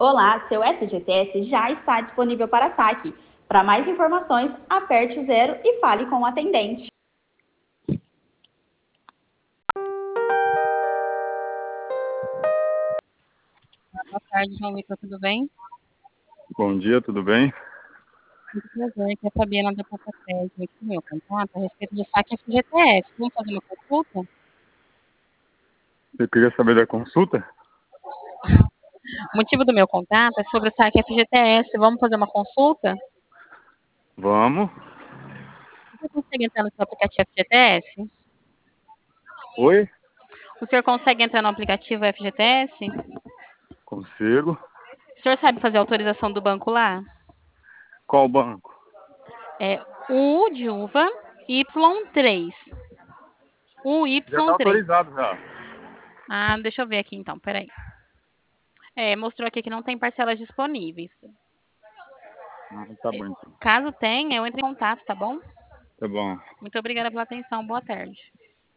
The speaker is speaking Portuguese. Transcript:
Olá, seu FGTS já está disponível para saque. Para mais informações, aperte o 0 e fale com o atendente. Boa tarde, João Vitor, tudo bem? Bom dia, tudo bem? Muito prazer, aqui é a Fabiana da Papatese, aqui no meu contato, a respeito do saque FGTS. Vamos fazer uma consulta? Você queria saber da consulta? O motivo do meu contato é sobre o saque FGTS. Vamos fazer uma consulta? Vamos. Você consegue entrar no seu aplicativo FGTS? Oi? O senhor consegue entrar no aplicativo FGTS? Consigo. O senhor sabe fazer a autorização do banco lá? Qual banco? É U de uva, Y3. Já está UY3. autorizado já. Ah, deixa eu ver aqui então, peraí. Mostrou aqui que não tem parcelas disponíveis. Tá bom então. Caso tenha, eu entre em contato, tá bom? Tá bom. Muito obrigada pela atenção. Boa tarde.